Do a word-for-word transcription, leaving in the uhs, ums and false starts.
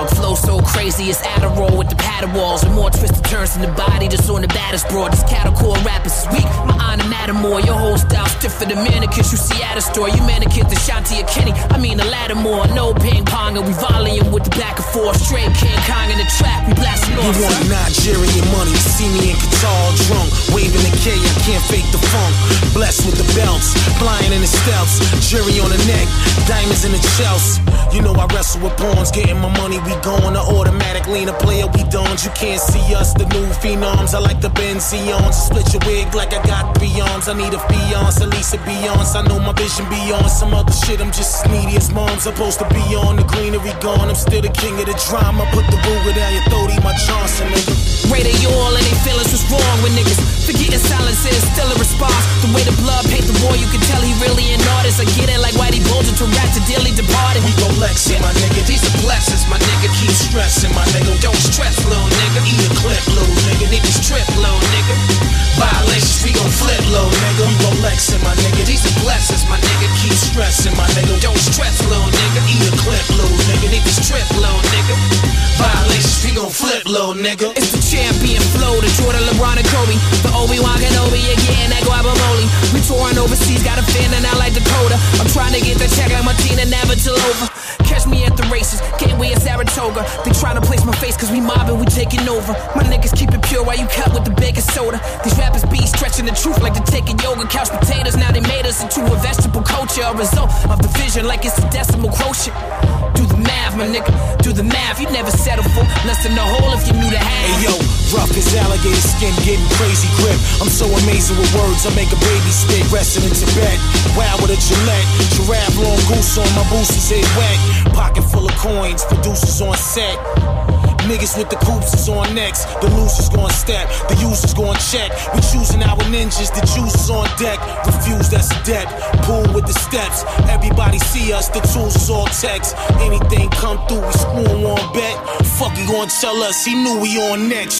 dog. Flow so crazy, it's Adderall with the paddle walls. With more twisted turns in the body, just on the baddest broad. This cattle core rappers is weak, my honor matter more. Your whole style stiffer than mannequins you see at a store. You mannequins the Shanti or Kenny, I mean the Lattimore. No ping pong and we volume with the back and forth. Straight King Kong in the trap, we blasting off. You want Nigerian money, see me in Qatar drunk, waving the K, I can't fake the funk. Blessed with the belts, flying in the stealths, jury on the neck, diamonds in the chest. You know I wrestle with pawns, getting my money, we going. The automatic leaner player, we dons. You can't see us, the new phenoms. I like the Benzions. Split your wig like I got three arms. I need a fiance, at least a Beyonce. I know my vision beyond some other shit. I'm just as needy as mom's supposed to be on. The greenery gone, I'm still the king of the drama. Put the Ruger down your throat, eat my Johnson, nigga. Ray they all and they feelings, what's wrong with niggas? Forgetting silence is still a response. The way the blood paint the boy, you can tell he really an artist. I get it like Whitey Bulger to rap to dearly departed. We gon' Lex in my nigga, these are blessings, my nigga. Keep stressing, my nigga. Don't stress, little nigga. Eat a clip, little nigga. Need to strip, little nigga. Violations, we gon' flip, little nigga. We gon' Lex in my nigga, these are blessings, my nigga. Keep stressing, my nigga. Don't stress, little nigga. Eat a clip, little nigga. Need to strip, little nigga. Violations, we gon' flip, little nigga. It's the champion flow, the Jordan, LeBron, and Kobe. The Obi-Wan Kenobi, again, that guacamole. We touring overseas, got a fan and out like Dakota. I'm trying to get the check like Martina Navratilova. Catch me at the races, Gateway in Saratoga. They tryna place my face cause we mobbing, we taking over. My niggas keep it pure while you cut with the baking soda. These rappers be stretching the truth like they're taking yoga. Couch potatoes, now they made us into a vegetable culture. A result of the vision like it's a decimal quotient. Do the math, my nigga, do the math. You never settle for less than the whole if you knew the half. Hey yo, rough as alligator skin, getting crazy grip. I'm so amazing with words, I make a baby spit. Resting in Tibet, wow with a Gillette. Giraffe, long goose on my boosters, head wet. Pocket full of coins, producers on set. Niggas with the coops is on next. The losers gon' step, the users gon' check. We choosing our ninjas, the juice is on deck. Refuse, that's a debt. Pool with the steps. Everybody see us, the tools is all text. Anything come through, we screw 'em on bet. Fuck, he gon' tell us, he knew we on next.